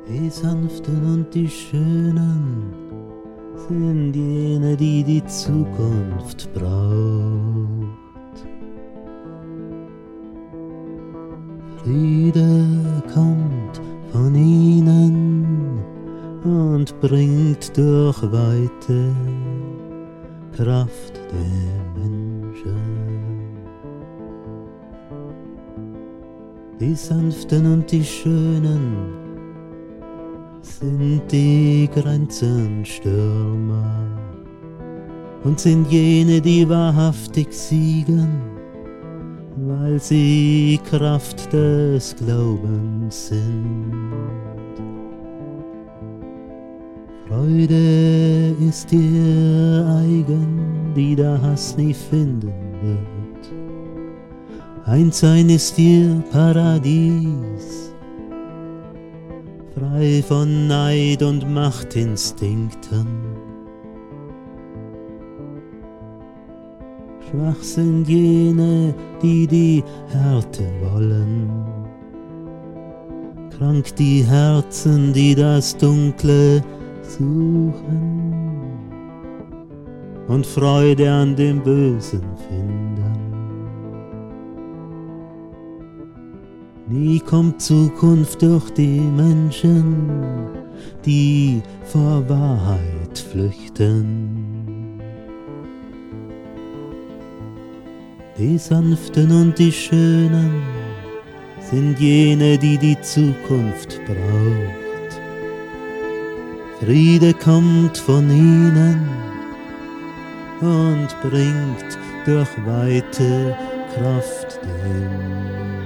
Die Sanften und die Schönen sind jene, die die Zukunft braucht. Friede kommt von ihnen und bringt durch Weite Kraft der Menschen. Die Sanften und die Schönen sind die Grenzenstürmer und sind jene, die wahrhaftig siegen, weil sie Kraft des Glaubens sind. Freude ist ihr eigen, die der Hass nie finden wird. Einssein ist ihr Paradies, frei von Neid und Machtinstinkten. Schwach sind jene, die die Härte wollen, krank die Herzen, die das Dunkle suchen und Freude an dem Bösen finden. Nie kommt Zukunft durch die Menschen, die vor Wahrheit flüchten. Die Sanften und die Schönen sind jene, die die Zukunft braucht. Friede kommt von ihnen und bringt durch Weite Kraft dem